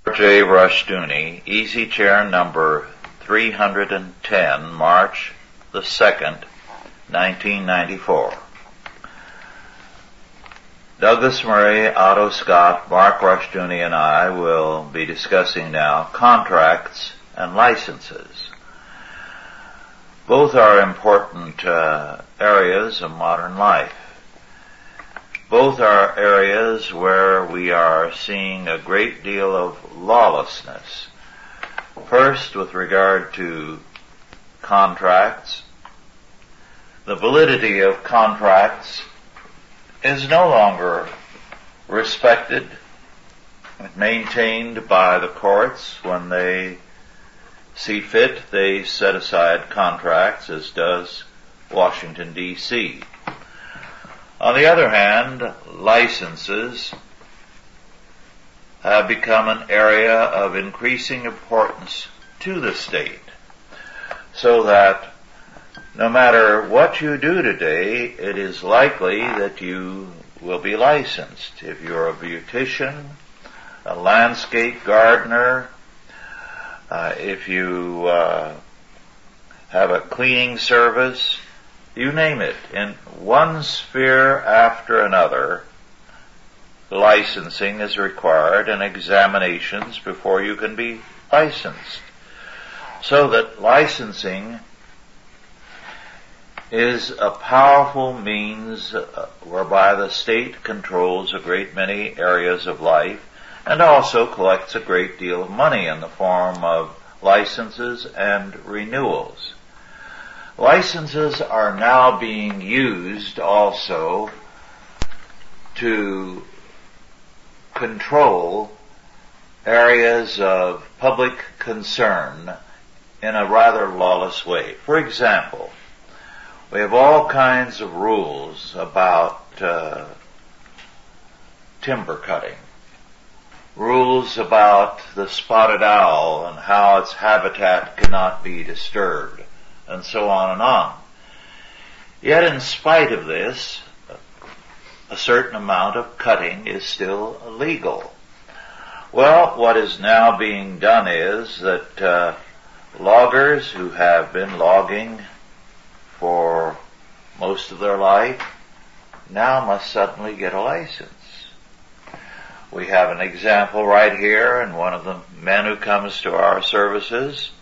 J. Rushdoony, Easy Chair number 310, March the 2nd, 1994. Douglas Murray, Otto Scott, Mark Rushdoony, and I will be discussing now contracts and licenses. Both are important areas of modern life. Both are areas where we are seeing a great deal of lawlessness. First, with regard to contracts, the validity of contracts is no longer respected and maintained by the courts. When they see fit, they set aside contracts, as does Washington, D.C. On the other hand, licenses have become an area of increasing importance to the state, so that no matter what you do today, it is likely that you will be licensed. If you're a beautician, a landscape gardener, if you have a cleaning service, you name it, in one sphere after another, licensing is required and examinations before you can be licensed. So that licensing is a powerful means whereby the state controls a great many areas of life and also collects a great deal of money in the form of licenses and renewals. Licenses are now being used also to control areas of public concern in a rather lawless way. For example, we have all kinds of rules about timber cutting, rules about the spotted owl and how its habitat cannot be disturbed, and so on and on. Yet in spite of this, a certain amount of cutting is still illegal. Well, what is now being done is that loggers who have been logging for most of their life now must suddenly get a license. We have an example right here, and one of the men who comes to our services,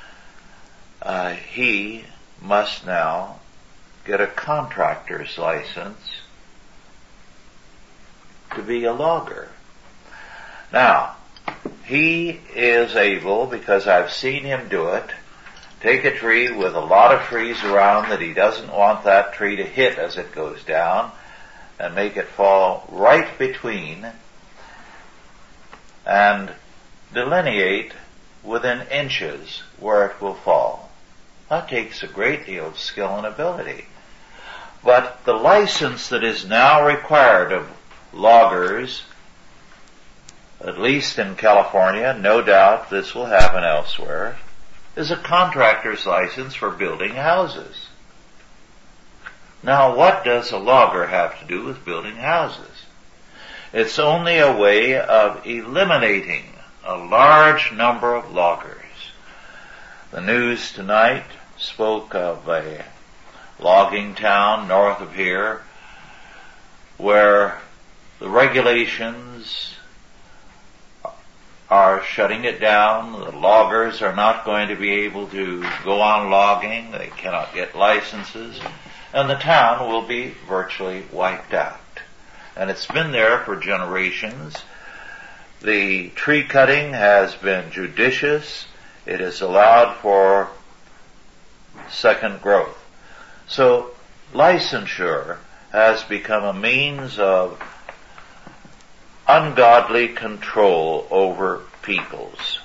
he must now get a contractor's license to be a logger. Now, he is able, because I've seen him do it, take a tree with a lot of trees around that he doesn't want that tree to hit as it goes down, and make it fall right between, and delineate within inches where it will fall. That takes a great deal of skill and ability. But the license that is now required of loggers, at least in California, no doubt this will happen elsewhere, is a contractor's license for building houses. Now, what does a logger have to do with building houses? It's only a way of eliminating a large number of loggers. The news tonight spoke of a logging town north of here where the regulations are shutting it down. The loggers are not going to be able to go on logging. They cannot get licenses. And the town will be virtually wiped out. And it's been there for generations. The tree cutting has been judicious. It is allowed for second growth. So licensure has become a means of ungodly control over peoples.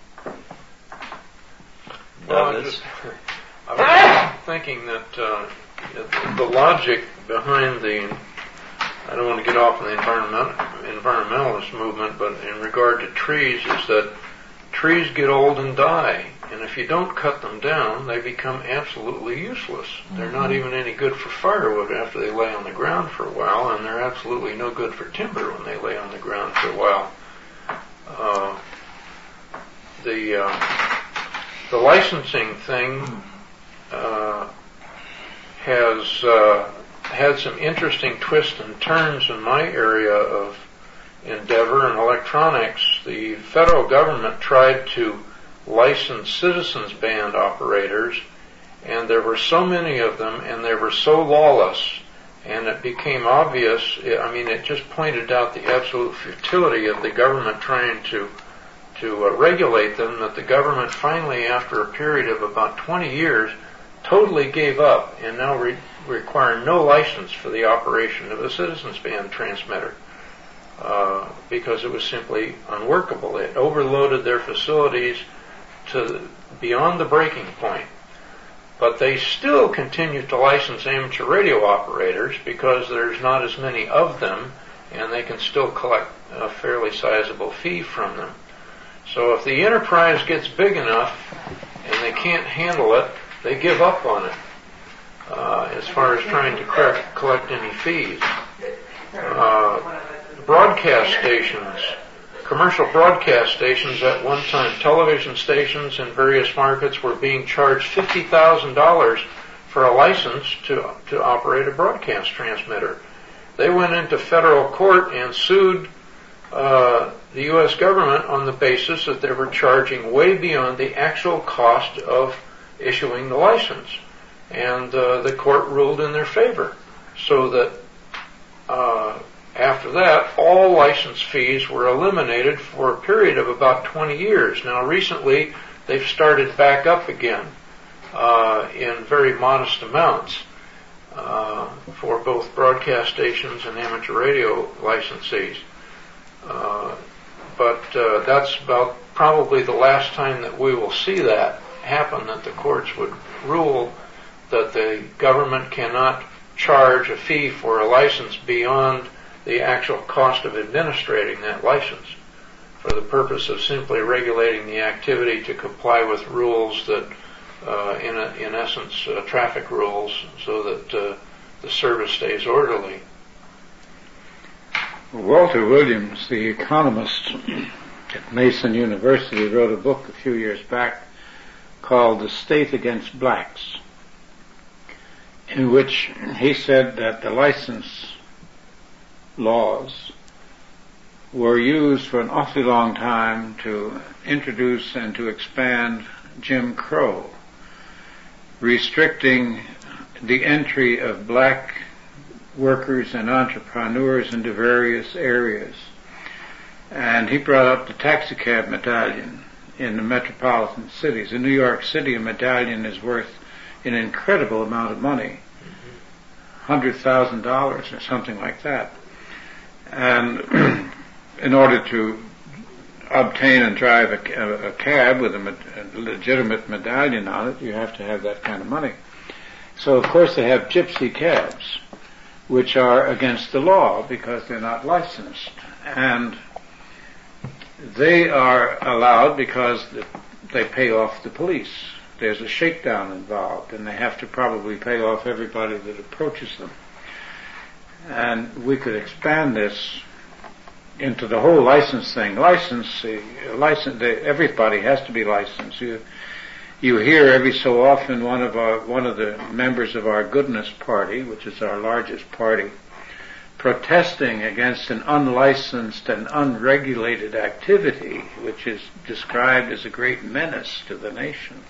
Well, I was thinking that the logic behind I don't want to get off on the environmentalist movement, but in regard to trees, is that trees get old and die, and if you don't cut them down, they become absolutely useless. They're not even any good for firewood after they lay on the ground for a while, and they're absolutely no good for timber when they lay on the ground for a while. the licensing thing has had some interesting twists and turns in my area of endeavor in electronics. The federal government tried to license citizens band operators, and there were so many of them, and they were so lawless, and it became obvious, it just pointed out the absolute futility of the government trying to regulate them, that the government finally, after a period of about 20 years, totally gave up and now require no license for the operation of a citizens band transmitter because it was simply unworkable. It overloaded their facilities to beyond the breaking point. But they still continue to license amateur radio operators because there's not as many of them, and they can still collect a fairly sizable fee from them. So if the enterprise gets big enough and they can't handle it, they give up on it as far as trying to collect any fees. Broadcast stations, commercial broadcast stations, at one time television stations in various markets, were being charged $50,000 for a license to operate a broadcast transmitter. They went into federal court and sued the U.S. government on the basis that they were charging way beyond the actual cost of issuing the license. And the court ruled in their favor, so that after that, all license fees were eliminated for a period of about 20 years. Now, recently, they've started back up again in very modest amounts for both broadcast stations and amateur radio licensees. But that's about probably the last time that we will see that happen, that the courts would rule that the government cannot charge a fee for a license beyond the actual cost of administrating that license, for the purpose of simply regulating the activity to comply with rules that, in essence, traffic rules, so that the service stays orderly. Walter Williams, the economist at Mason University, wrote a book a few years back called The State Against Blacks, in which he said that the license laws were used for an awfully long time to introduce and to expand Jim Crow, restricting the entry of black workers and entrepreneurs into various areas. And he brought up the taxicab medallion in the metropolitan cities. In New York City, a medallion is worth an incredible amount of money, $100,000 or something like that. And in order to obtain and drive a cab with a legitimate medallion on it, you have to have that kind of money. So, of course, they have gypsy cabs, which are against the law because they're not licensed. And they are allowed because they pay off the police. There's a shakedown involved, and they have to probably pay off everybody that approaches them. And we could expand this into the whole license thing. Everybody has to be licensed. You hear every so often one of the members of our Goodness Party, which is our largest party, protesting against an unlicensed and unregulated activity, which is described as a great menace to the nation.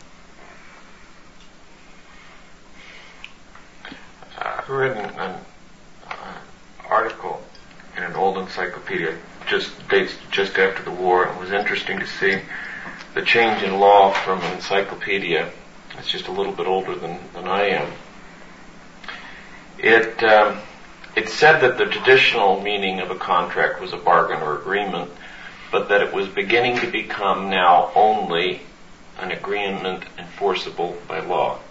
I read an article in an old encyclopedia, dates just after the war. It was interesting to see the change in law from an encyclopedia. It's just a little bit older than I am. It said that the traditional meaning of a contract was a bargain or agreement, but that it was beginning to become now only an agreement enforceable by law.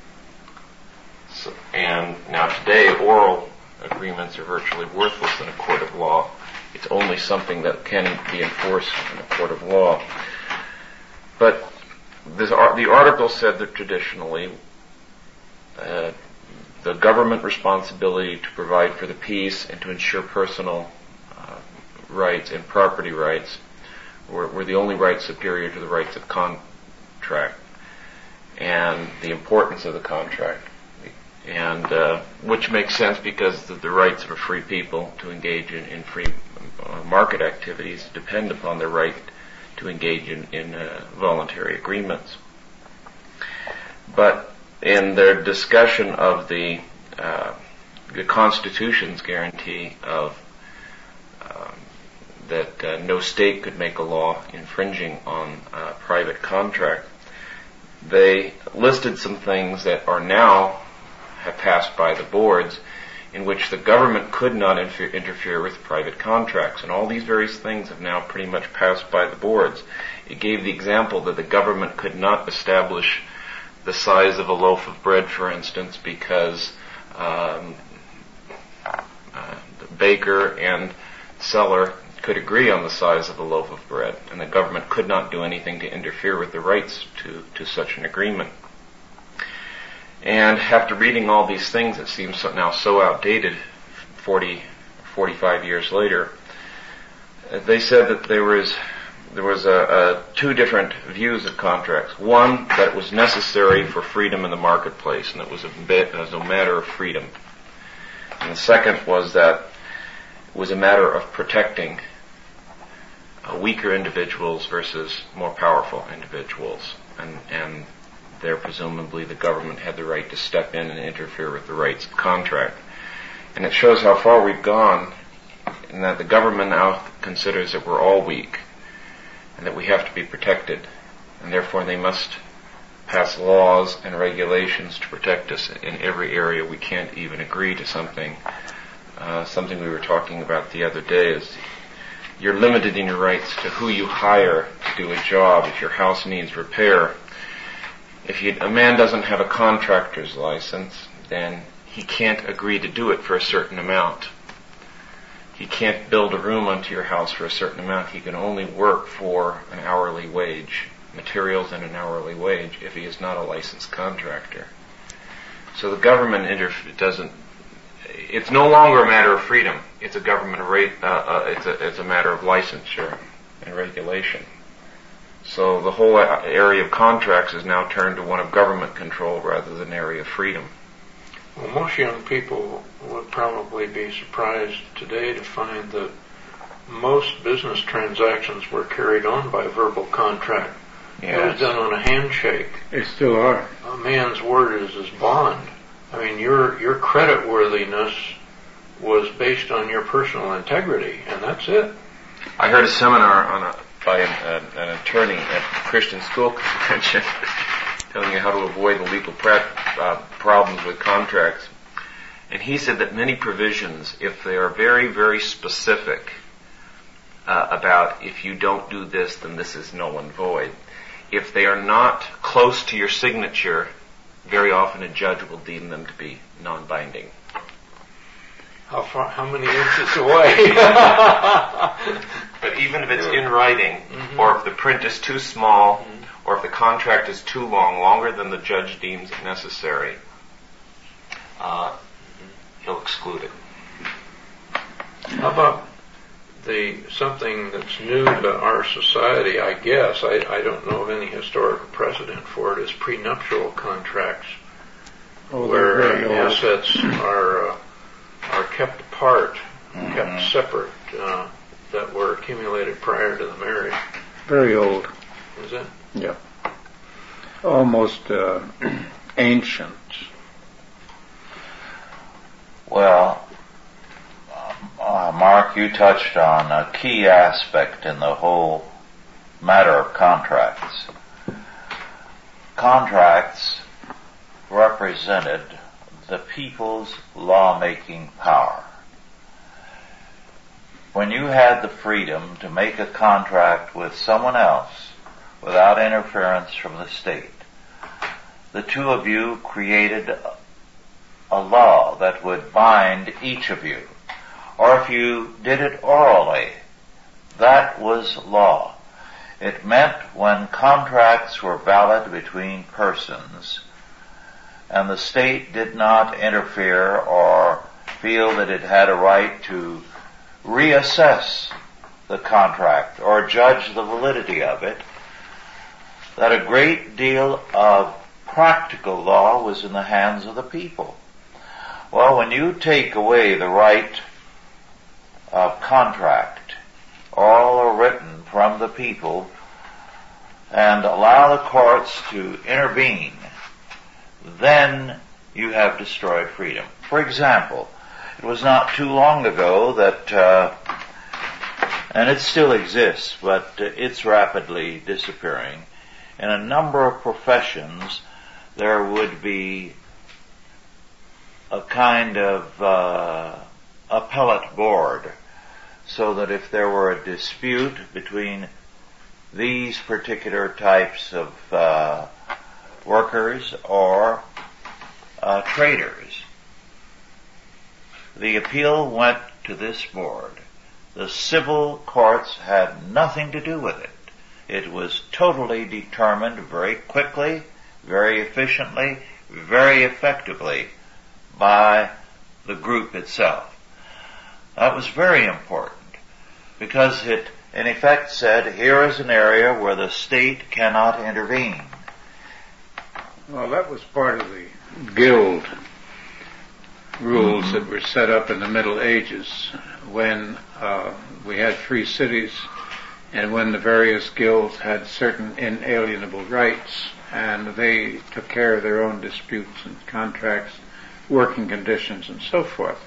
And now today, oral agreements are virtually worthless in a court of law. It's only something that can be enforced in a court of law. But the article said that traditionally, the government responsibility to provide for the peace and to ensure personal rights and property rights were the only rights superior to the rights of contract and the importance of the contract. And which makes sense because the rights of a free people to engage in free market activities depend upon their right to engage in voluntary agreements. But in their discussion of the Constitution's guarantee of that no state could make a law infringing on private contract, they listed some things that are now have passed by the boards in which the government could not interfere with private contracts. And all these various things have now pretty much passed by the boards. It gave the example that the government could not establish the size of a loaf of bread, for instance, because the baker and seller could agree on the size of a loaf of bread, and the government could not do anything to interfere with the rights to such an agreement. And after reading all these things, it seems now so outdated, 45 years later, they said that there was two different views of contracts. One, that it was necessary for freedom in the marketplace, and it was a matter of freedom. And the second was that it was a matter of protecting weaker individuals versus more powerful individuals. And there presumably the government had the right to step in and interfere with the rights of contract. And it shows how far we've gone in that the government now considers that we're all weak and that we have to be protected, and therefore they must pass laws and regulations to protect us in every area. We can't even agree to something. Something we were talking about the other day is you're limited in your rights to who you hire to do a job. If your house needs repair, if a man doesn't have a contractor's license, then he can't agree to do it for a certain amount. He can't build a room onto your house for a certain amount. He can only work for an hourly wage, materials and an hourly wage, if he is not a licensed contractor. So the government it's no longer a matter of freedom. It's a government it's a matter of licensure and regulation. So the whole area of contracts is now turned to one of government control rather than an area of freedom. Well, most young people would probably be surprised today to find that most business transactions were carried on by verbal contract. Yes. It was done on a handshake. They still are. A man's word is his bond. I mean, your creditworthiness was based on your personal integrity, and that's it. I heard a seminar by an attorney at the Christian School Convention telling you how to avoid the legal problems with contracts. And he said that many provisions, if they are very, very specific about if you don't do this, then this is null and void, if they are not close to your signature, very often a judge will deem them to be non-binding. How many inches away? But even if it's in writing, or if the print is too small, or if the contract is too long, longer than the judge deems it necessary, he'll exclude it. How about something that's new to our society, I guess, I don't know of any historical precedent for it, is prenuptial contracts, where assets are kept apart, kept separate, that were accumulated prior to the marriage. Very old. Is it? Yeah. Almost ancient. Well, Mark, you touched on a key aspect in the whole matter of contracts. Contracts represented the people's lawmaking power. When you had the freedom to make a contract with someone else without interference from the state, the two of you created a law that would bind each of you. Or if you did it orally, that was law. It meant when contracts were valid between persons and the state did not interfere or feel that it had a right to reassess the contract or judge the validity of it, that a great deal of practical law was in the hands of the people. Well, when you take away the right of contract, oral or written, from the people, and allow the courts to intervene, then you have destroyed freedom. For example, it was not too long ago that, and it still exists, but it's rapidly disappearing, in a number of professions there would be a kind of appellate board, so that if there were a dispute between these particular types of workers or traders, the appeal went to this board. The civil courts had nothing to do with it. It was totally determined very quickly, very efficiently, very effectively by the group itself. That was very important because it in effect said, here is an area where the state cannot intervene. Well, that was part of the guild rules that were set up in the Middle Ages when we had free cities and when the various guilds had certain inalienable rights, and they took care of their own disputes and contracts, working conditions, and so forth.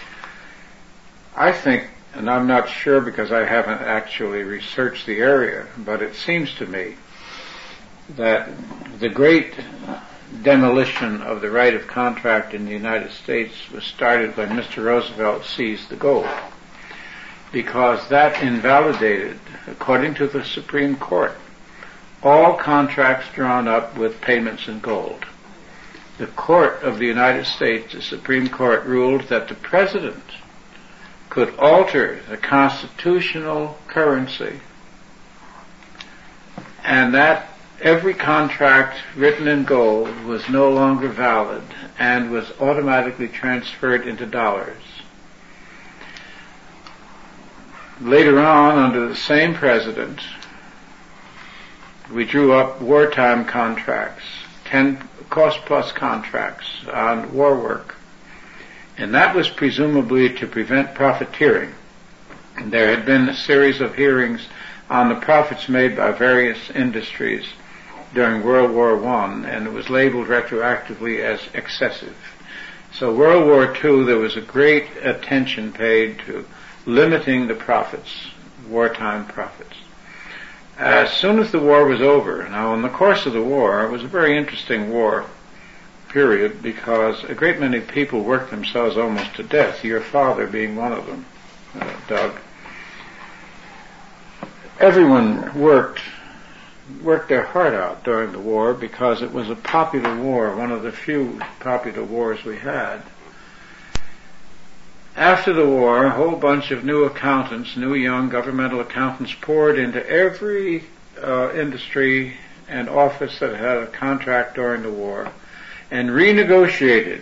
I think, and I'm not sure because I haven't actually researched the area, but it seems to me that the great demolition of the right of contract in the United States was started when Mr. Roosevelt seized the gold, because that invalidated, according to the Supreme Court, all contracts drawn up with payments in gold. The Court of the United States, the Supreme Court, ruled that the President could alter the constitutional currency, and that every contract written in gold was no longer valid and was automatically transferred into dollars. Later on, under the same president, we drew up wartime contracts, 10 cost-plus contracts on war work, and that was presumably to prevent profiteering. There had been a series of hearings on the profits made by various industries during World War I, and it was labeled retroactively as excessive. So World War II, there was a great attention paid to limiting the profits, wartime profits. As soon as the war was over, now in the course of the war, it was a very interesting war period because a great many people worked themselves almost to death, your father being one of them, Doug. Everyone worked their heart out during the war because it was a popular war, one of the few popular wars we had. After the war, a whole bunch of new accountants, new young governmental accountants, poured into every industry and office that had a contract during the war and renegotiated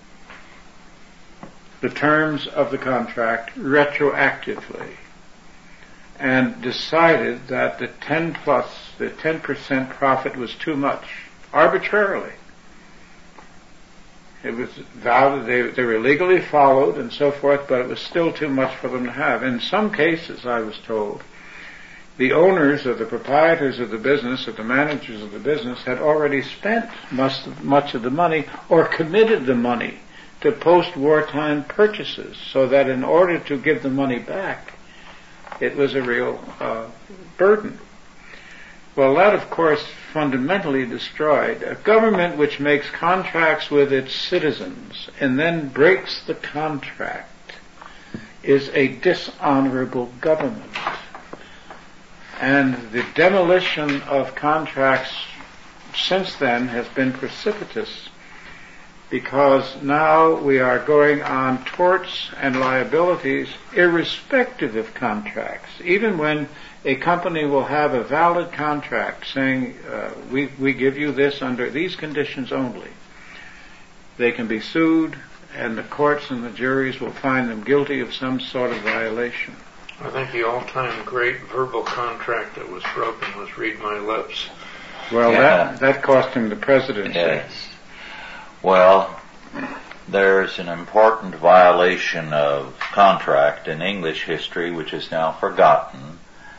the terms of the contract retroactively and decided that the 10% profit was too much, arbitrarily. It was valid, they were legally followed and so forth, but it was still too much for them to have. In some cases, I was told, the owners or the proprietors of the business or the managers of the business had already spent much of the money or committed the money to post-wartime purchases, so that in order to give the money back, it was a real burden. Well, that, of course, fundamentally destroyed. A government which makes contracts with its citizens and then breaks the contract is a dishonorable government. And the demolition of contracts since then has been precipitous, because now we are going on torts and liabilities irrespective of contracts. Even when a company will have a valid contract saying, we give you this under these conditions only, they can be sued, and the courts and the juries will find them guilty of some sort of violation. I think the all-time great verbal contract that was broken was "Read My Lips." Well, that cost him the presidency. Yes. Well, there's an important violation of contract in English history which is now forgotten.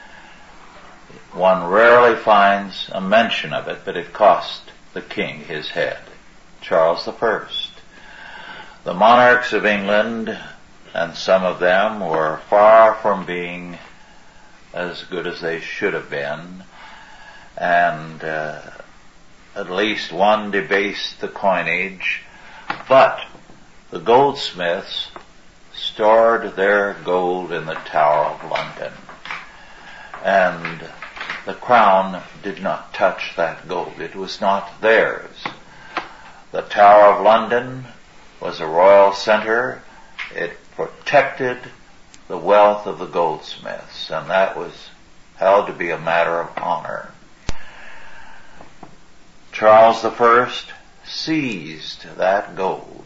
One rarely finds a mention of it, but it cost the king his head, Charles I. The monarchs of England, and some of them were far from being as good as they should have been, and at least one debased the coinage, but the goldsmiths stored their gold in the Tower of London, and the crown did not touch that gold. It was not theirs. The Tower of London was a royal center. It protected the wealth of the goldsmiths, and that was held to be a matter of honor. Charles I seized that gold,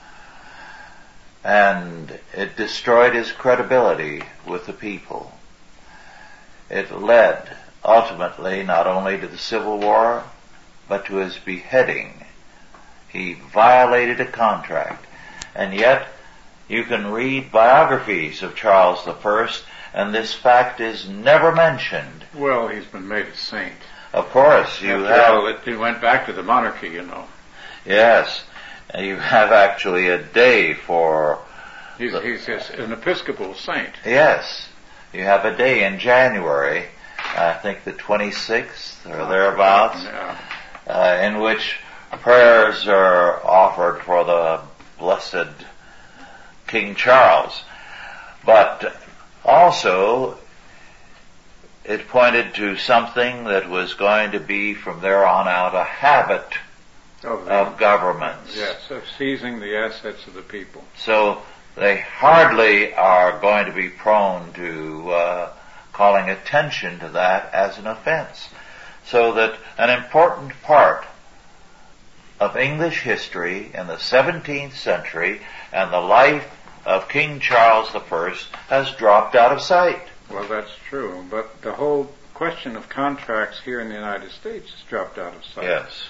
and it destroyed his credibility with the people. It led ultimately not only to the Civil War, but to his beheading. He violated a contract, and yet you can read biographies of Charles I, and this fact is never mentioned. Well, he's been made a saint. Of course, He went back to the monarchy, you know. Yes, you have actually a day for... He's an Episcopal saint. Yes, you have a day in January, I think the 26th or thereabouts, in which prayers are offered for the blessed King Charles. But also, it pointed to something that was going to be from there on out a habit of governments. Yes, of seizing the assets of the people. So they hardly are going to be prone to calling attention to that as an offense. So that an important part of English history in the 17th century and the life of King Charles I has dropped out of sight. Well, that's true, but the whole question of contracts here in the United States has dropped out of sight. Yes.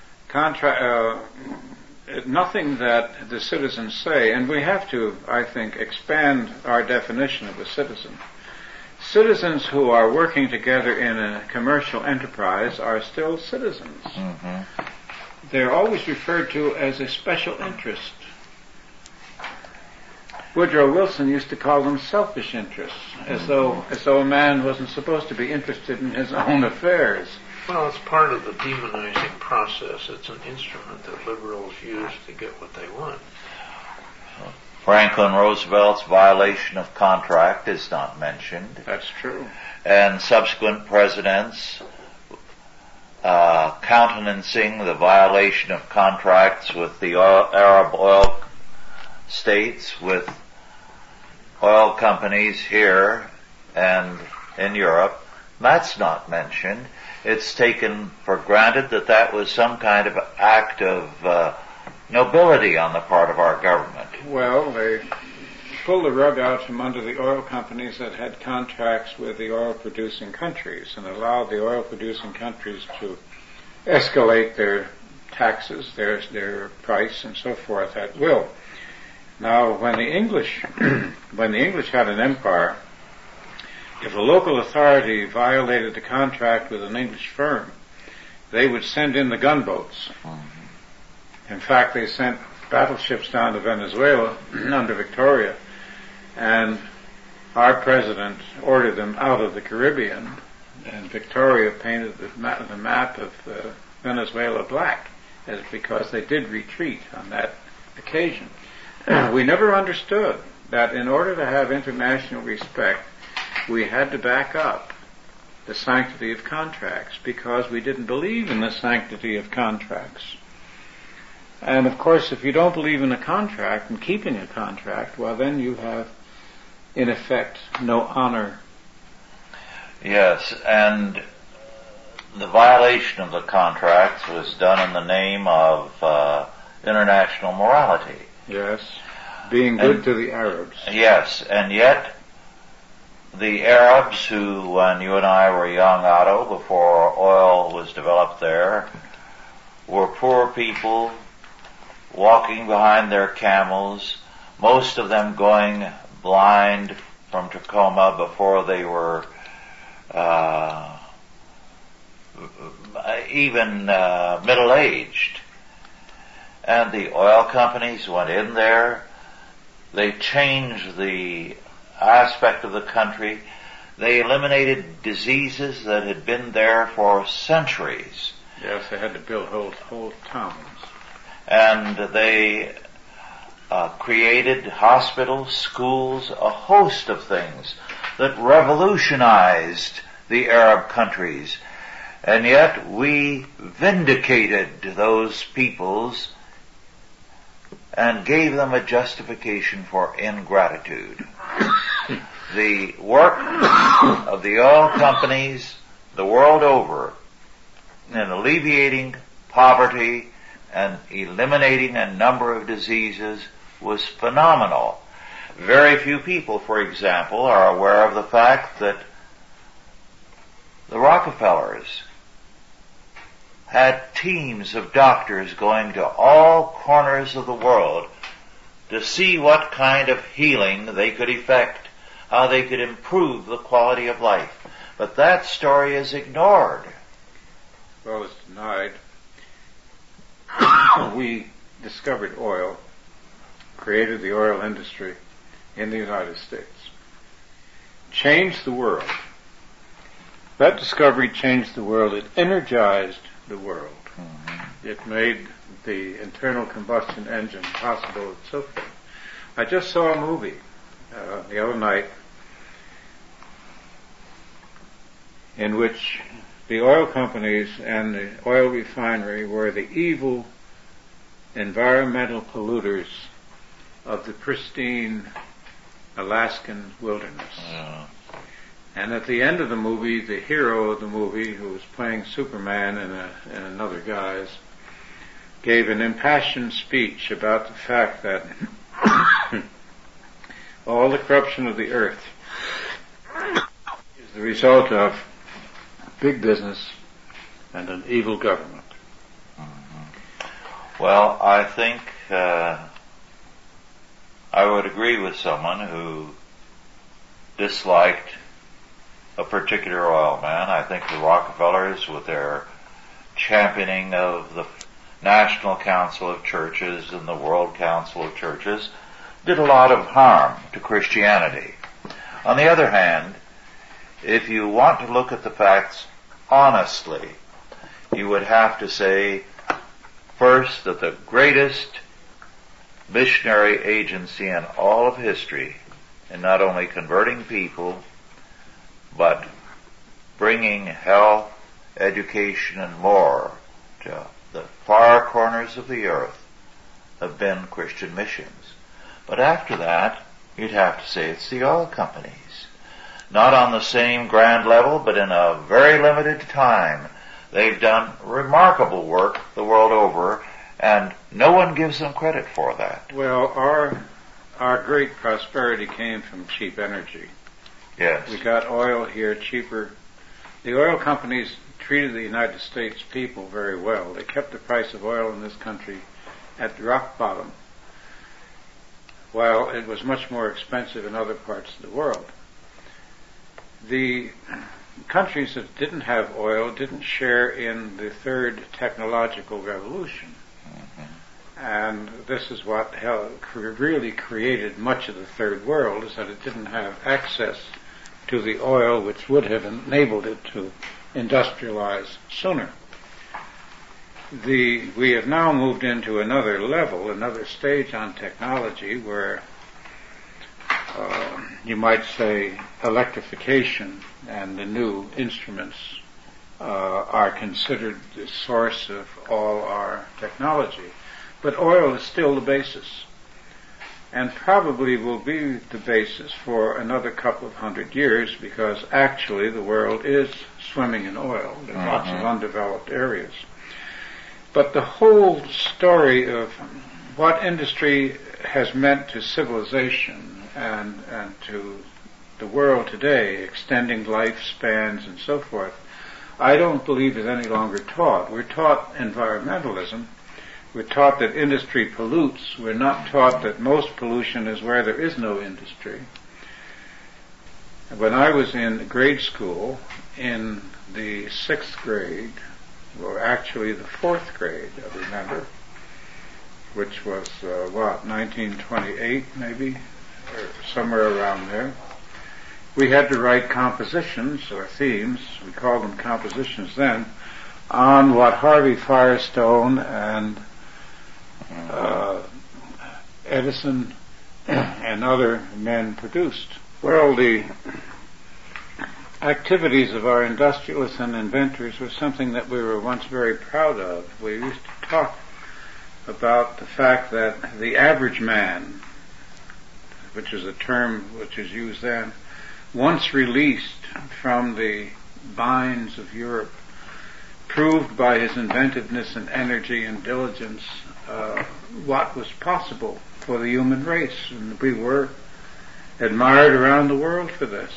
Nothing that the citizens say, and we have to, I think, expand our definition of a citizen. Citizens who are working together in a commercial enterprise are still citizens. Mm-hmm. They're always referred to as a special interest. Woodrow Wilson used to call them selfish interests, as though a man wasn't supposed to be interested in his own affairs. Well, it's part of the demonizing process. It's an instrument that liberals use to get what they want. Franklin Roosevelt's violation of contract is not mentioned. That's true. And subsequent presidents countenancing the violation of contracts with the Arab oil states, with oil companies here and in Europe, that's not mentioned. It's taken for granted that that was some kind of act of nobility on the part of our government. Well, they pulled the rug out from under the oil companies that had contracts with the oil-producing countries and allowed the oil-producing countries to escalate their taxes, their price, and so forth at will. Now, when the English had an empire, if a local authority violated the contract with an English firm, they would send in the gunboats. Mm-hmm. In fact, they sent battleships down to Venezuela under Victoria, and our president ordered them out of the Caribbean, and Victoria painted the map of Venezuela black, because they did retreat on that occasion. We never understood that in order to have international respect, we had to back up the sanctity of contracts, because we didn't believe in the sanctity of contracts. And of course, if you don't believe in a contract and keeping a contract, well, then you have, in effect, no honor. Yes, and the violation of the contracts was done in the name of international morality. Yes, being good to the Arabs. Yes, and yet the Arabs who, when you and I were young, Otto, before oil was developed there, were poor people walking behind their camels, most of them going blind from trachoma before they were even middle-aged. And the oil companies went in there. They changed the aspect of the country. They eliminated diseases that had been there for centuries. Yes, they had to build whole towns. And they created hospitals, schools, a host of things that revolutionized the Arab countries. And yet we vindicated those peoples and gave them a justification for ingratitude. The work of the oil companies the world over in alleviating poverty and eliminating a number of diseases was phenomenal. Very few people, for example, are aware of the fact that the Rockefellers had teams of doctors going to all corners of the world to see what kind of healing they could effect, how they could improve the quality of life. But that story is ignored. Well, it's denied. We discovered oil, created the oil industry in the United States, changed the world. That discovery changed the world. It energized the world. Mm-hmm. It made the internal combustion engine possible and so forth. I just saw a movie the other night in which the oil companies and the oil refinery were the evil environmental polluters of the pristine Alaskan wilderness. Yeah. And at the end of the movie, the hero of the movie, who was playing Superman in another guise, gave an impassioned speech about the fact that all the corruption of the earth is the result of big business and an evil government. Mm-hmm. Well, I think I would agree with someone who disliked a particular oil man. I think the Rockefellers, with their championing of the National Council of Churches and the World Council of Churches, did a lot of harm to Christianity. On the other hand, if you want to look at the facts honestly, you would have to say, first, that the greatest missionary agency in all of history, in not only converting people, but bringing health, education, and more to the far corners of the earth, have been Christian missions. But after that, you'd have to say it's the oil companies. Not on the same grand level, but in a very limited time. They've done remarkable work the world over, and no one gives them credit for that. Well, our great prosperity came from cheap energy. Yes. We got oil here cheaper. The oil companies treated the United States people very well. They kept the price of oil in this country at rock bottom, while it was much more expensive in other parts of the world. The countries that didn't have oil didn't share in the third technological revolution. And this is what really created much of the third world, is that it didn't have access to the oil which would have enabled it to industrialize sooner. We have now moved into another level, another stage on technology where you might say electrification and the new instruments are considered the source of all our technology. But oil is still the basis, and probably will be the basis for another couple of 100 years, because actually the world is swimming in oil. There are lots of undeveloped areas. But the whole story of what industry has meant to civilization and to the world today, extending lifespans and so forth, I don't believe is any longer taught. We're taught environmentalism. We're taught that industry pollutes. We're not taught that most pollution is where there is no industry. When I was in grade school, in the 6th grade, or actually the 4th grade, I remember, which was, 1928 maybe, or somewhere around there, we had to write compositions or themes, we called them compositions then, on what Harvey Firestone and Edison and other men produced. Well, the activities of our industrialists and inventors were something that we were once very proud of. We used to talk about the fact that the average man, which is a term which is used then, once released from the binds of Europe, proved by his inventiveness and energy and diligence what was possible for the human race, and we were admired around the world for this.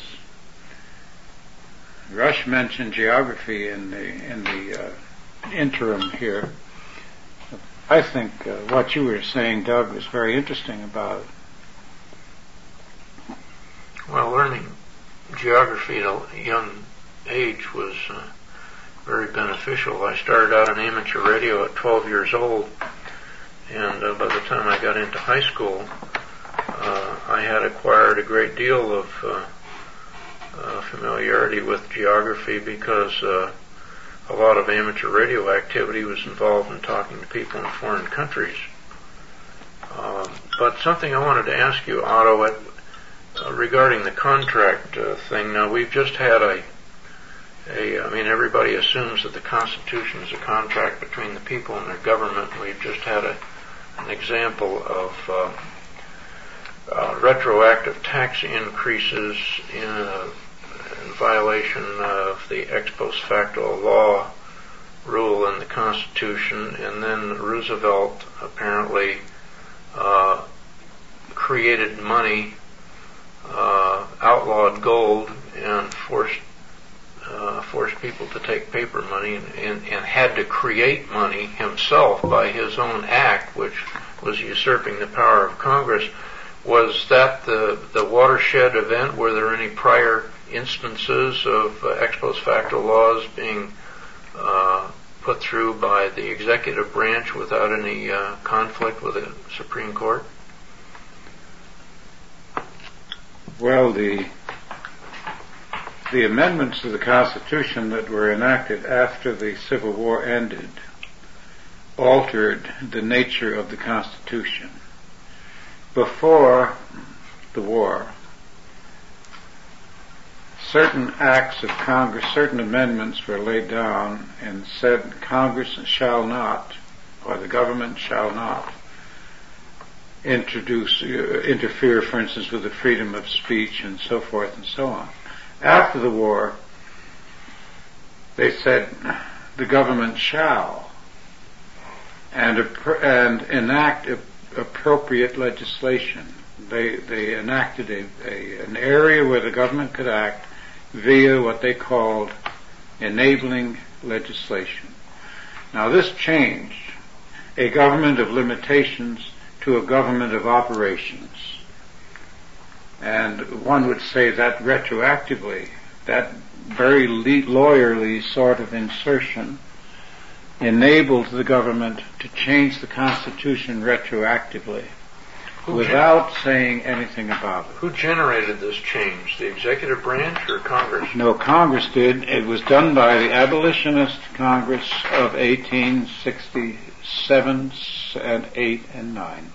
Rush mentioned geography in the interim here. I think what you were saying, Doug, was very interesting about it. Well, learning geography at a young age was very beneficial. I started out on amateur radio at 12 years old, and by the time I got into high school, I had acquired a great deal of familiarity with geography because a lot of amateur radio activity was involved in talking to people in foreign countries. But something I wanted to ask you, Otto, regarding the contract thing. Now, we've just had I mean, everybody assumes that the Constitution is a contract between the people and their government. We've just had an example of retroactive tax increases in violation of the ex post facto law rule in the Constitution, and then Roosevelt apparently created money, outlawed gold, and forced people to take paper money, and had to create money himself by his own act, which was usurping the power of Congress. Was that the watershed event? Were there any prior instances of ex post facto laws being put through by the executive branch without any conflict with the Supreme Court? Well, the amendments to the Constitution that were enacted after the Civil War ended altered the nature of the Constitution. Before the war, certain acts of Congress, certain amendments were laid down and said Congress shall not, or the government shall not, interfere, for instance, with the freedom of speech and so forth and so on. After the war, they said the government shall, and enact appropriate legislation. They enacted an area where the government could act via what they called enabling legislation. Now, this changed a government of limitations to a government of operations. And one would say that retroactively, that very lawyerly sort of insertion enabled the government to change the Constitution retroactively without saying anything about it. Who generated this change? The executive branch or Congress? No, Congress did. It was done by the Abolitionist Congress of 1867 and 8 and 9.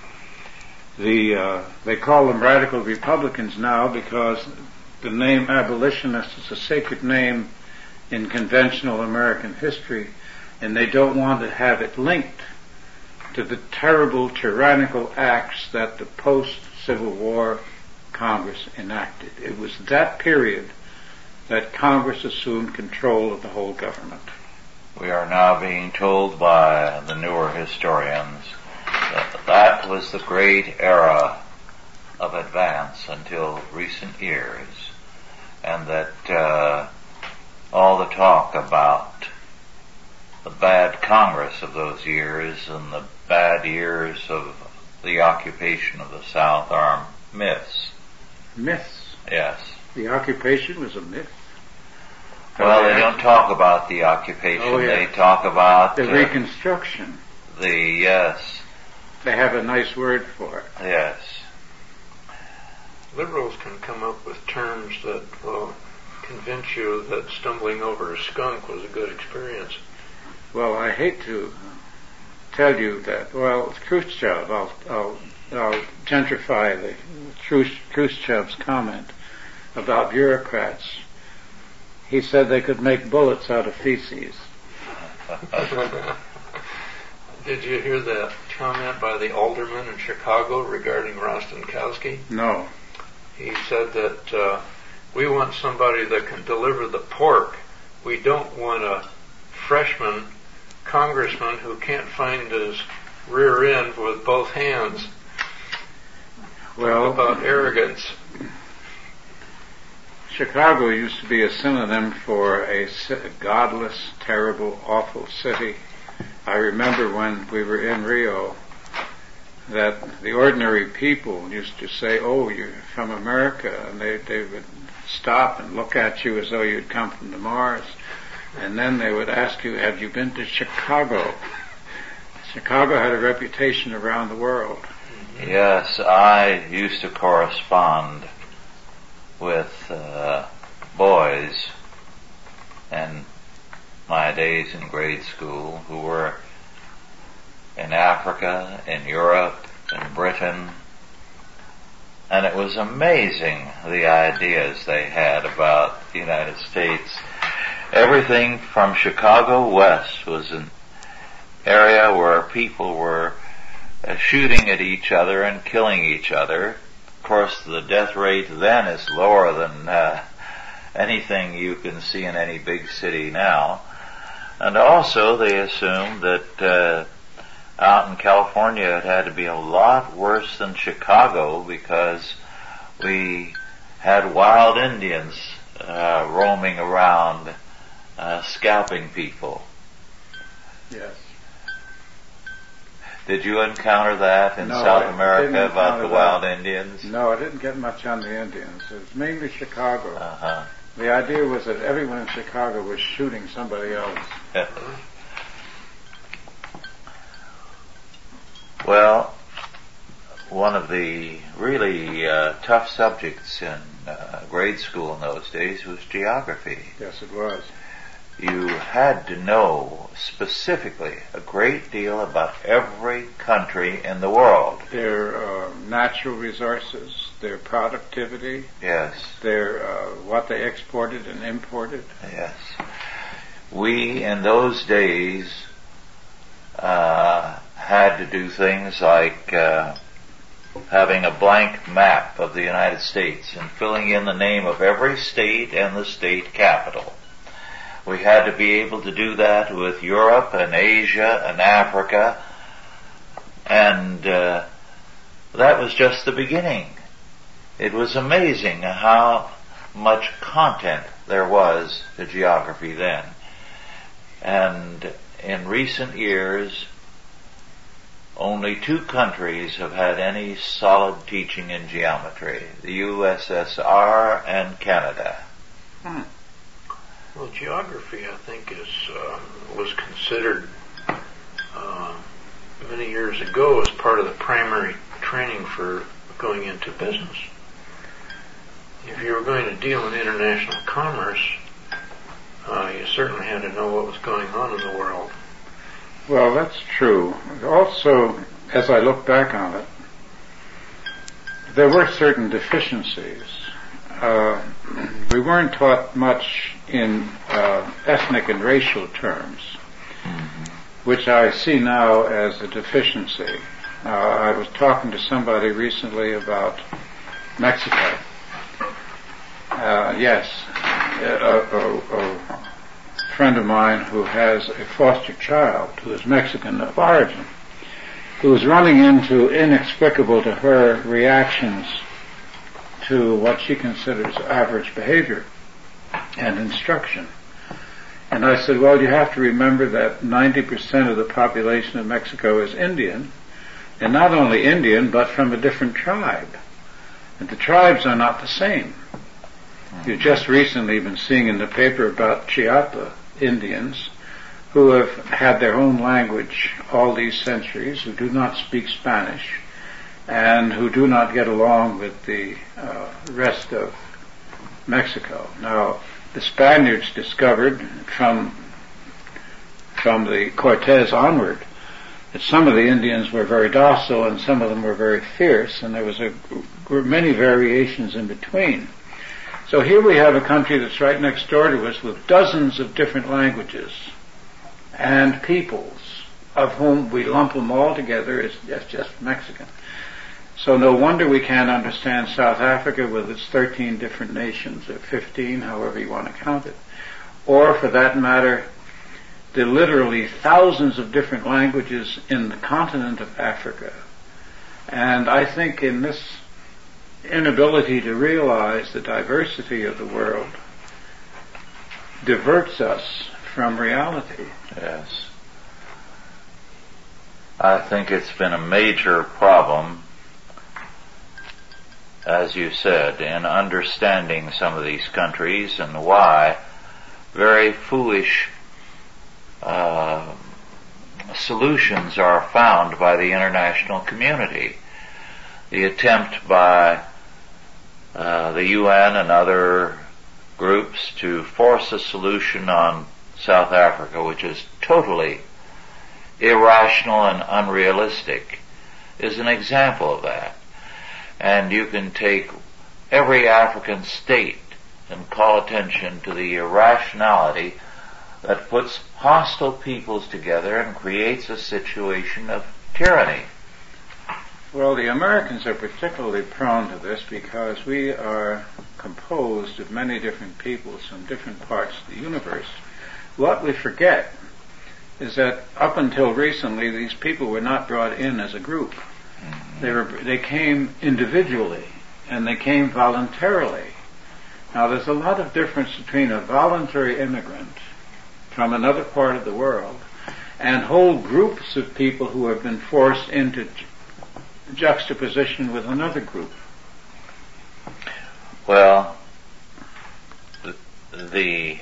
They call them radical Republicans now because the name abolitionist is a sacred name in conventional American history, and they don't want to have it linked to the terrible tyrannical acts that the post-Civil War Congress enacted. It was that period that Congress assumed control of the whole government. We are now being told by the newer historians that was the great era of advance until recent years, and that all the talk about the bad Congress of those years and the bad years of the occupation of the South are myths. Myths? Yes. The occupation was a myth? Well, they don't talk about the occupation. Oh, yeah. They talk about the Reconstruction. Yes. They have a nice word for it. Yes. Liberals can come up with terms that will convince you that stumbling over a skunk was a good experience. Well, I hate to tell you that. Well, Khrushchev. I'll gentrify the Khrushchev's comment about bureaucrats. He said they could make bullets out of feces. Did you hear that comment by the alderman in Chicago regarding Rostenkowski? No. He said that we want somebody that can deliver the pork. We don't want a freshman congressman who can't find his rear end with both hands. Well, Talk about arrogance. Chicago used to be a synonym for a godless, terrible, awful city. I remember when we were in Rio that the ordinary people used to say, "Oh, you're from America," and they would stop and look at you as though you'd come from the Mars, and then they would ask you, "Have you been to Chicago?" Chicago had a reputation around the world. Yes, I used to correspond with boys in my days in grade school who were in Africa, in Europe, in Britain, and it was amazing the ideas they had about the United States. Everything from Chicago west was an area where people were shooting at each other and killing each other. Of course, the death rate then is lower than anything you can see in any big city now. And also they assumed that out in California it had to be a lot worse than Chicago because we had wild Indians roaming around scalping people. Yes. Did you encounter that in South America about the wild Indians? No, I didn't get much on the Indians. It was mainly Chicago. Uh-huh. The idea was that everyone in Chicago was shooting somebody else. Well, one of the really tough subjects in grade school in those days was geography. Yes, it was. You had to know specifically a great deal about every country in the world. Their natural resources, their productivity. Yes. Their what they exported and imported. Yes. We, in those days, had to do things like having a blank map of the United States and filling in the name of every state and the state capital. We had to be able to do that with Europe and Asia and Africa, and that was just the beginning. It was amazing how much content there was to geography then. And in recent years, only 2 countries have had any solid teaching in geometry, the USSR and Canada. Well, geography, I think, was considered many years ago as part of the primary training for going into business. If you were going to deal in international commerce, you certainly had to know what was going on in the world. Well, that's true. Also, as I look back on it, there were certain deficiencies. We weren't taught much in ethnic and racial terms, which I see now as a deficiency. I was talking to somebody recently about Mexico. Yes, a friend of mine who has a foster child who is Mexican of origin, who is running into inexplicable to her reactions to what she considers average behavior and instruction. And I said, well, you have to remember that 90% of the population of Mexico is Indian, and not only Indian, but from a different tribe. And the tribes are not the same. You've just recently been seeing in the paper about Chiapa Indians who have had their own language all these centuries, who do not speak Spanish, and who do not get along with the rest of Mexico. Now, the Spaniards discovered from the Cortez onward that some of the Indians were very docile and some of them were very fierce, and there were many variations in between. So here we have a country that's right next door to us with dozens of different languages and peoples, of whom we lump them all together as just Mexican. So no wonder we can't understand South Africa with its 13 different nations, or 15, however you want to count it. Or, for that matter, the literally thousands of different languages in the continent of Africa. And I think in this inability to realize the diversity of the world diverts us from reality. Yes. I think it's been a major problem, as you said, in understanding some of these countries and why very foolish solutions are found by the international community. The attempt by the UN and other groups to force a solution on South Africa, which is totally irrational and unrealistic, is an example of that. And you can take every African state and call attention to the irrationality that puts hostile peoples together and creates a situation of tyranny. Well, the Americans are particularly prone to this because we are composed of many different peoples from different parts of the universe. What we forget is that up until recently, these people were not brought in as a group. They came individually, and they came voluntarily. Now, there's a lot of difference between a voluntary immigrant from another part of the world and whole groups of people who have been forced into juxtaposition with another group. Well, the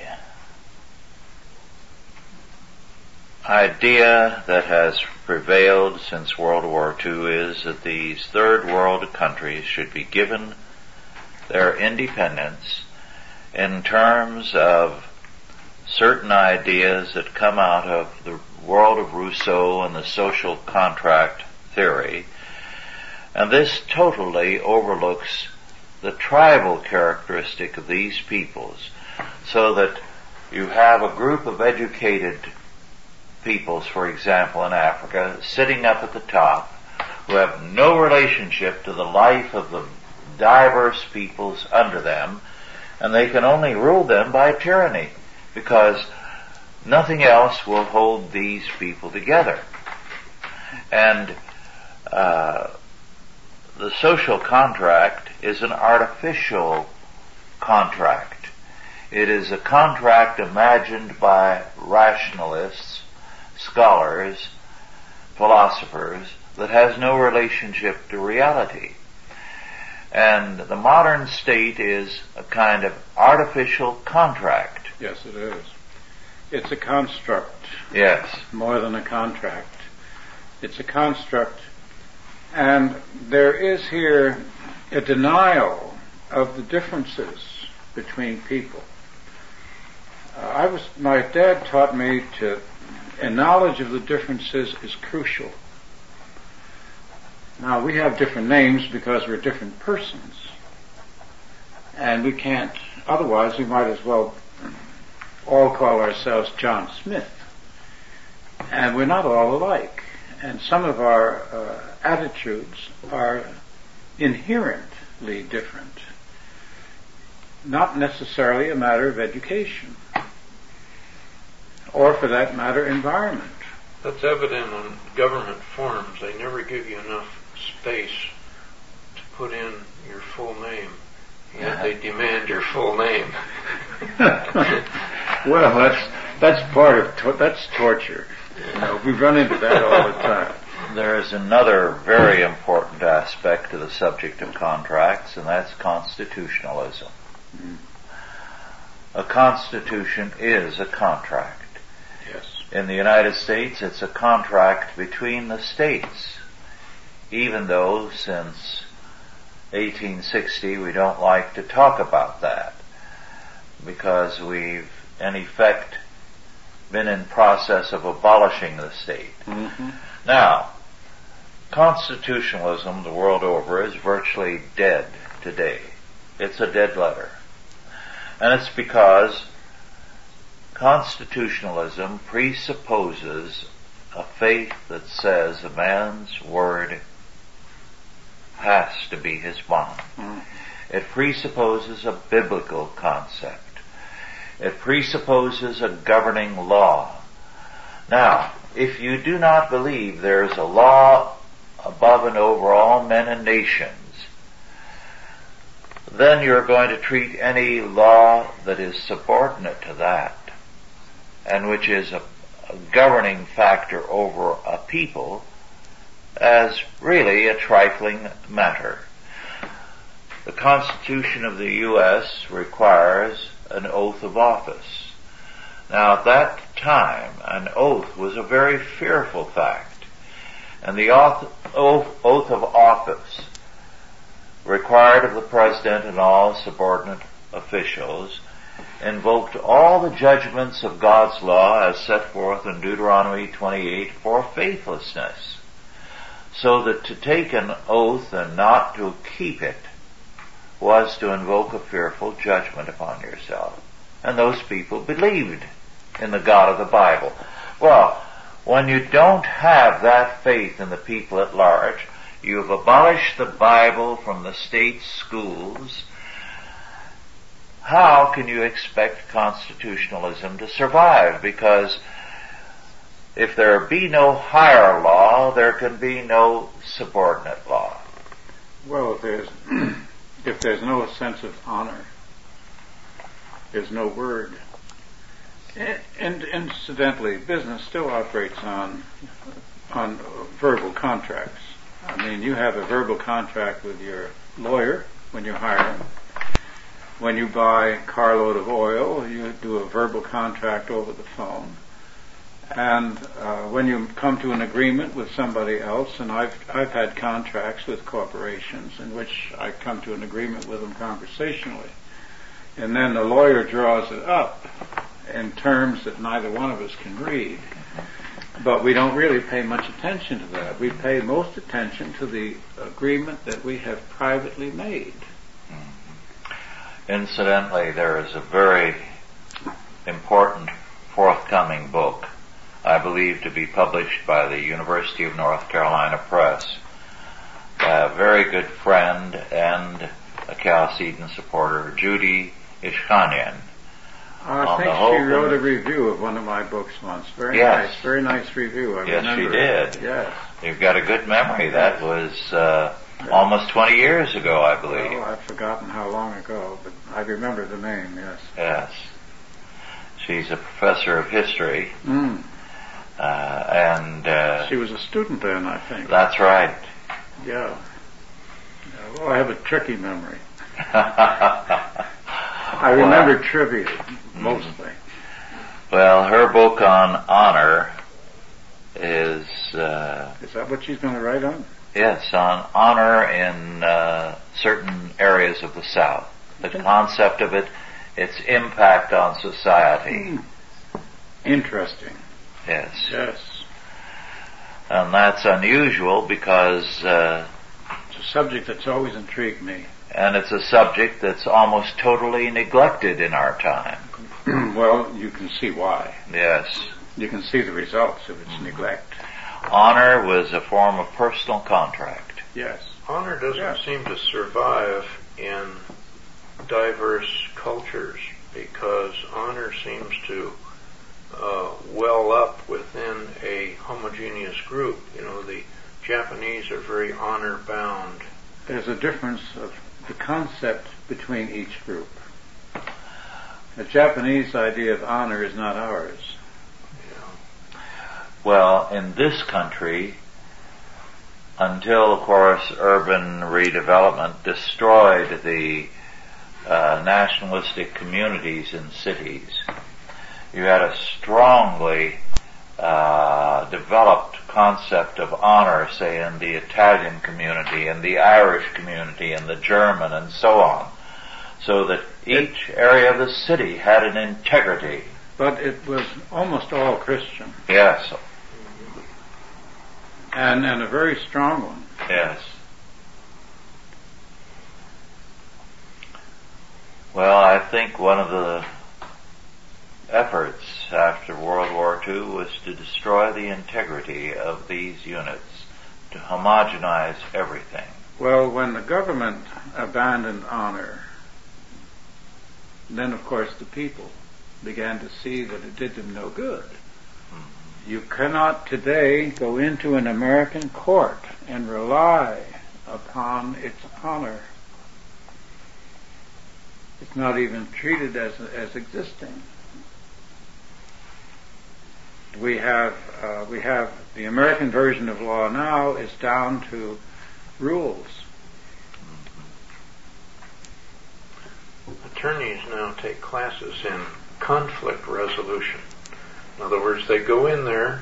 idea that has prevailed since World War II is that these third world countries should be given their independence in terms of certain ideas that come out of the world of Rousseau and the social contract theory. And this totally overlooks the tribal characteristic of these peoples, so that you have a group of educated peoples, for example, in Africa, sitting up at the top, who have no relationship to the life of the diverse peoples under them, and they can only rule them by tyranny, because nothing else will hold these people together. And the social contract is an artificial contract. It is a contract imagined by rationalists, scholars, philosophers, that has no relationship to reality. And the modern state is a kind of artificial contract. Yes, it is. It's a construct. Yes. More than a contract. It's a construct. And there is here a denial of the differences between people. My dad taught me a knowledge of the differences is crucial. Now, we have different names because we're different persons. And we can't, otherwise we might as well all call ourselves John Smith. And we're not all alike. And some of our attitudes are inherently different. Not necessarily a matter of education. Or, for that matter, environment. That's evident on government forms. They never give you enough space to put in your full name. Yet they demand your full name. Well, that's part of that's torture. You know, we run into that all the time. There is another very important aspect to the subject of contracts, and that's constitutionalism. A constitution is a contract. Yes. In the United States, it's a contract between the states, even though since 1860 we don't like to talk about that, because we've in effect been in process of abolishing the state. Mm-hmm. Now, constitutionalism the world over is virtually dead today. It's a dead letter. And it's because constitutionalism presupposes a faith that says a man's word has to be his bond. Mm. It presupposes a biblical concept. It presupposes a governing law. Now, if you do not believe there is a law above and over all men and nations, then you're going to treat any law that is subordinate to that, and which is a governing factor over a people, as really a trifling matter. The Constitution of the U.S. requires an oath of office. Now, at that time, an oath was a very fearful fact, and the oath of office required of the President and all subordinate officials invoked all the judgments of God's law as set forth in Deuteronomy 28 for faithlessness, so that to take an oath and not to keep it was to invoke a fearful judgment upon yourself. And those people believed in the God of the Bible. Well, when you don't have that faith in the people at large, you've abolished the Bible from the state schools. How can you expect constitutionalism to survive? Because if there be no higher law, there can be no subordinate law. Well, if there's no sense of honor, there's no word. And incidentally, business still operates on verbal contracts. I mean, you have a verbal contract with your lawyer when you hire him. When you buy a carload of oil, you do a verbal contract over the phone. And when you come to an agreement with somebody else, and I've had contracts with corporations in which I come to an agreement with them conversationally, and then the lawyer draws it up in terms that neither one of us can read. But we don't really pay much attention to that. We pay most attention to the agreement that we have privately made. Incidentally, there is a very important forthcoming book, I believe to be published by the University of North Carolina Press, by a very good friend and a Chalcedon supporter, Judy Ishkanyan. I think she wrote a review of one of my books once. Very nice review. I yes, remember she did. It. Yes. You've got a good memory. That was almost 20 years ago, I believe. Oh, I've forgotten how long ago, but I remember the name, yes. Yes. She's a professor of history. Mm. And she was a student then, I think. That's right. Yeah. Well, I have a tricky memory. I remember trivia, mostly. Well, her book on honor is... Is that what she's going to write on? Yes, on honor in certain areas of the South. The concept of it, its impact on society. Interesting. Yes. Yes. And that's unusual because... it's a subject that's always intrigued me. And it's a subject that's almost totally neglected in our time. Well, you can see why. Yes. You can see the results of its neglect. Honor was a form of personal contract. Yes. Honor doesn't seem to survive in diverse cultures because honor seems to well up within a homogeneous group. You know, the Japanese are very honor bound. There's a difference of the concept between each group. The Japanese idea of honor is not ours. Well, in this country, until, of course, urban redevelopment destroyed the nationalistic communities in cities, you had a strongly developed concept of honor, say, in the Italian community, and the Irish community, and the German, and so on, so that each area of the city had an integrity. But it was almost all Christian. Yes. And a very strong one. Yes. Well, I think one of the efforts after World War II was to destroy the integrity of these units, to homogenize everything. Well, when the government abandoned honor, then of course the people began to see that it did them no good. You cannot today go into an American court and rely upon its honor. It's not even treated as existing. We have the American version of law now is down to rules. Attorneys now take classes in conflict resolution. In other words, they go in there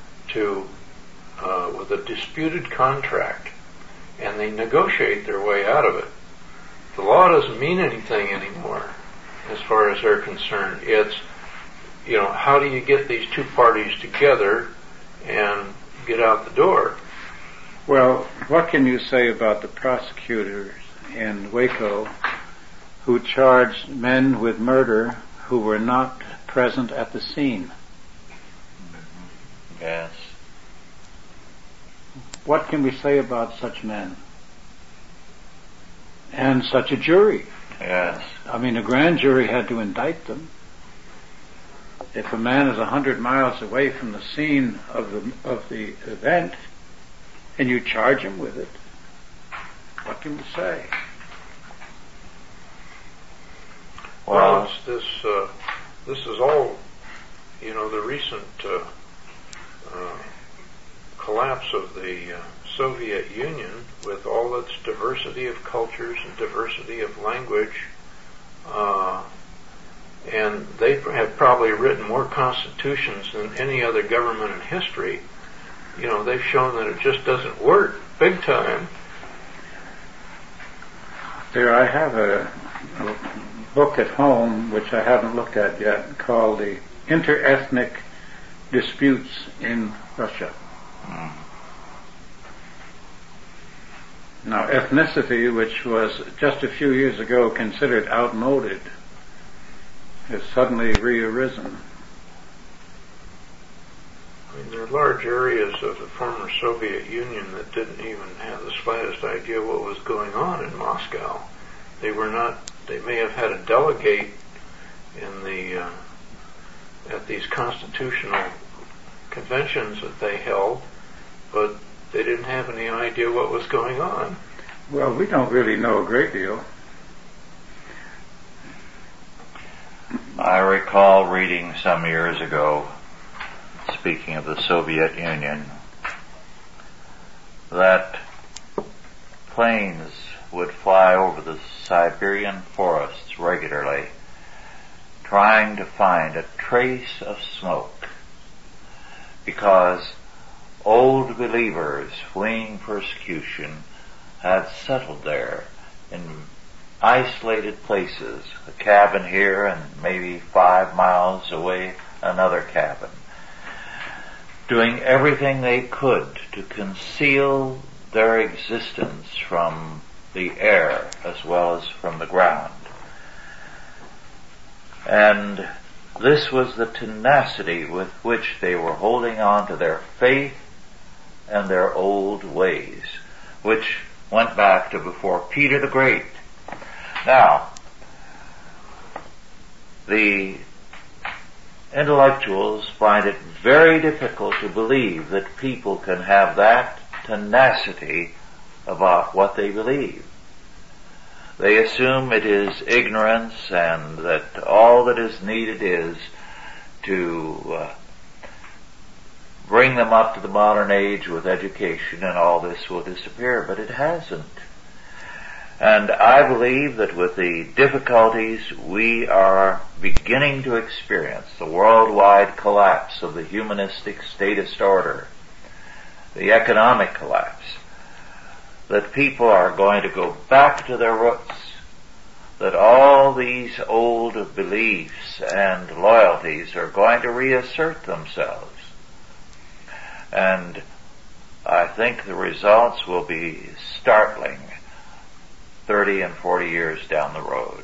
with a disputed contract, and they negotiate their way out of it. The law doesn't mean anything anymore, as far as they're concerned. It's, how do you get these two parties together and get out the door? Well, what can you say about the prosecutors in Waco who charged men with murder who were not present at the scene? Yes. What can we say about such men? And such a jury? Yes. I mean, a grand jury had to indict them. If a man is 100 miles away from the scene of the event, and you charge him with it, what can we say? Well, this is all, the recent collapse of the Soviet Union, with all its diversity of cultures and diversity of language, and they have probably written more constitutions than any other government in history. They've shown that it just doesn't work big time. There, I have a book at home, which I haven't looked at yet, called The Interethnic Disputes in Russia. Now, ethnicity, which was just a few years ago considered outmoded, has suddenly re-arisen. There are large areas of the former Soviet Union that didn't even have the slightest idea what was going on in Moscow. They may have had a delegate at these constitutional conventions that they held, but they didn't have any idea what was going on. Well, we don't really know a great deal. I recall reading some years ago, speaking of the Soviet Union, that planes would fly over the Siberian forests regularly, trying to find a trace of smoke, because old believers fleeing persecution had settled there in isolated places, a cabin here and maybe 5 miles away another cabin, doing everything they could to conceal their existence from the air as well as from the ground. And this was the tenacity with which they were holding on to their faith and their old ways, which went back to before Peter the Great. Now, the intellectuals find it very difficult to believe that people can have that tenacity about what they believe. They assume it is ignorance and that all that is needed is to bring them up to the modern age with education and all this will disappear, but it hasn't. And I believe that with the difficulties we are beginning to experience, the worldwide collapse of the humanistic statist order, the economic collapse, that people are going to go back to their roots, that all these old beliefs and loyalties are going to reassert themselves. And I think the results will be startling 30 and 40 years down the road.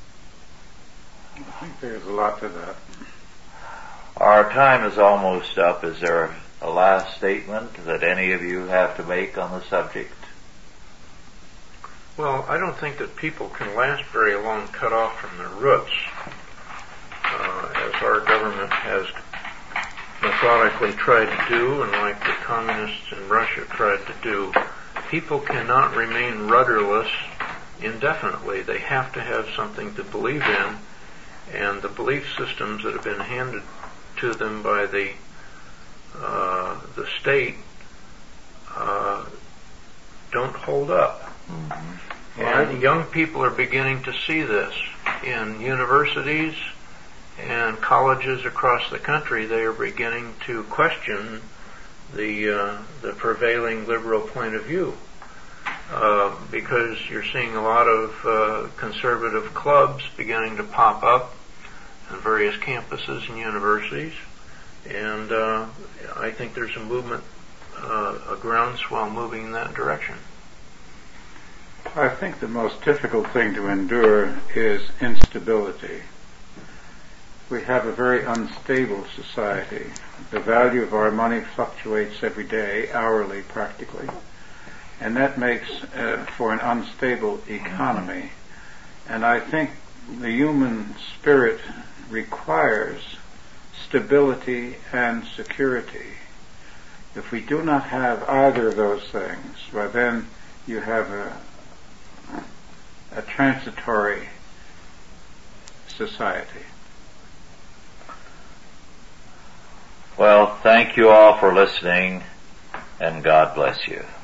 I think there's a lot to that. Our time is almost up. Is there a last statement that any of you have to make on the subject? Well, I don't think that people can last very long cut off from their roots, as our government has methodically tried to do, and like the communists in Russia tried to do. People cannot remain rudderless indefinitely. They have to have something to believe in, and the belief systems that have been handed to them by the state don't hold up. Mm-hmm. And young people are beginning to see this in universities and colleges across the country. They are beginning to question the prevailing liberal point of view, because you're seeing a lot of conservative clubs beginning to pop up on various campuses and universities, and I think there's a movement, a groundswell moving in that direction. I think the most difficult thing to endure is instability. We have a very unstable society. The value of our money fluctuates every day, hourly practically, and that makes for an unstable economy. And I think the human spirit requires stability and security. If we do not have either of those things, well then you have a transitory society. Well, thank you all for listening, and God bless you.